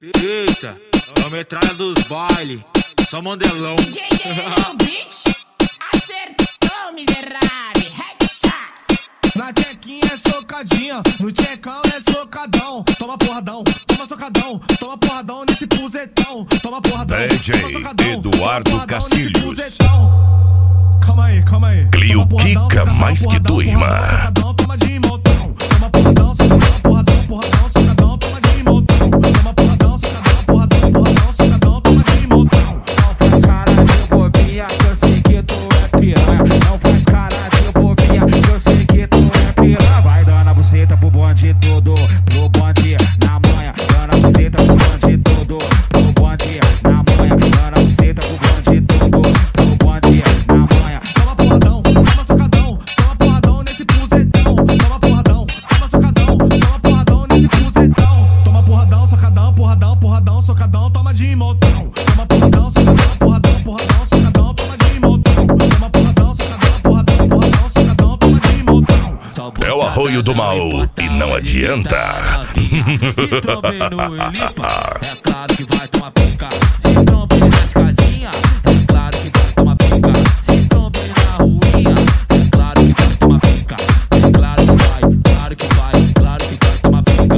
Eita, a metralha dos baile, só mandelão. DJ no beat, acertou, miserável. Headshot. Na tchequinha é socadinha, no tchecão é socadão. Toma porradão, toma socadão, toma porradão nesse puzetão. Toma porradão, DJ toma socadão, Eduardo toma porradão Castilhos. nesse puzetão. Calma aí, calma aí. Clio Kika mais que tua irmã. Socadão, toma de montão. Toma porradão, socadão, porradão, porradão, socadão, toma de montão. Toma porradão, socadão, porradão, porradão, socadão, toma de montão. Não faz cara de bobinha, que eu sei que tu é piranha. Não faz cara de bobinha, que eu sei que tu é piranha. Vai dando a buceta pro bonde todo, pro bonde na manha. Dando a buceta pro bonde todo, pro bonde na manha. Dando a buceta pro bonde todo, pro bonde na manha. Toma porradão, toma socadão, toma porradão nesse puzetão. Toma porradão, toma socadão, toma porradão nesse puzetão. Toma porradão, socadão, porradão, porradão, socadão, toma de montão. Toma porradão, socadão, porradão, porradão, socadão, toma de montão. Toma porradão, socadão, porradão, porradão, socadão, toma de montão. É o arroio do mal e não adianta. Se trombei no Ilipa, é claro que vai tomar pica. Se trombei nas casinhas, é claro que vai tomar pica. Se trombei na ruinha, é claro que vai tomar pica. É claro que vai, claro que vai, claro que vai tomar pica.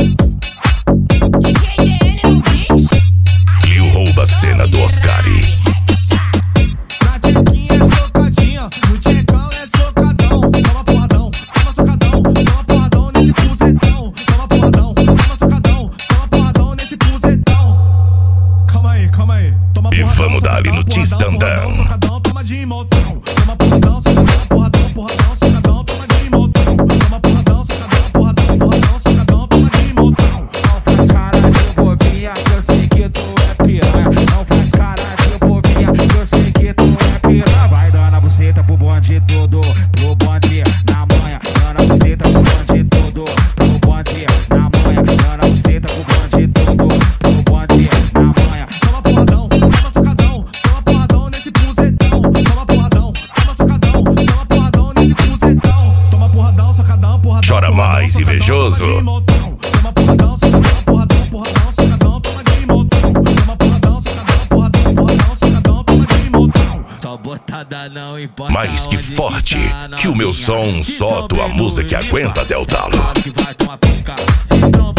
DJ no beat, Clio rouba a cena do Oscari. Na tchequinha é socadinha, no tchecão é socadão. Toma porradão, toma socadão, toma porradão nesse puzetão. Toma porradão, toma socadão, toma porradão nesse puzetão. Calma aí, calma aí. Toma E porradão, vamos dar ali no socadão, Tistandão. porradão, socadão, toma de montão. Toma porradão, socadão, porradão, porradão, socadão, toma de montão. Toma porradão, socadão, porradão, porradão, socadão, toma de montão. Não faz cara de bobinha, que eu sei que tu é piranha. Não faz cara de bobinha, que eu sei que tu é piranha. Vai dando a buceta pro bonde todo, pro bonde na manha. Dando a buceta pro bonde todo, pro bonde na manha. Dando a buceta pro bonde todo, pro bonde na manha. Toma porradão, toma socadão, toma porradão nesse puzetão. Toma porradão, toma socadão, toma porradão nesse puzetão. Toma porradão, socadão, porradão. Chora mais, socadão, invejoso. toma de montão. Toma porradão, socadão, porradão, porradão, socadão, toma de montão. Toma porradão, socadão, porradão, porradão, socadão, toma de montão. Só botada não importa. Mais que onde forte, tá, que o meu novinha. som Se só tua trombei no música Ilipa, aguenta até o talo. claro que vai tomar pica. Se trombei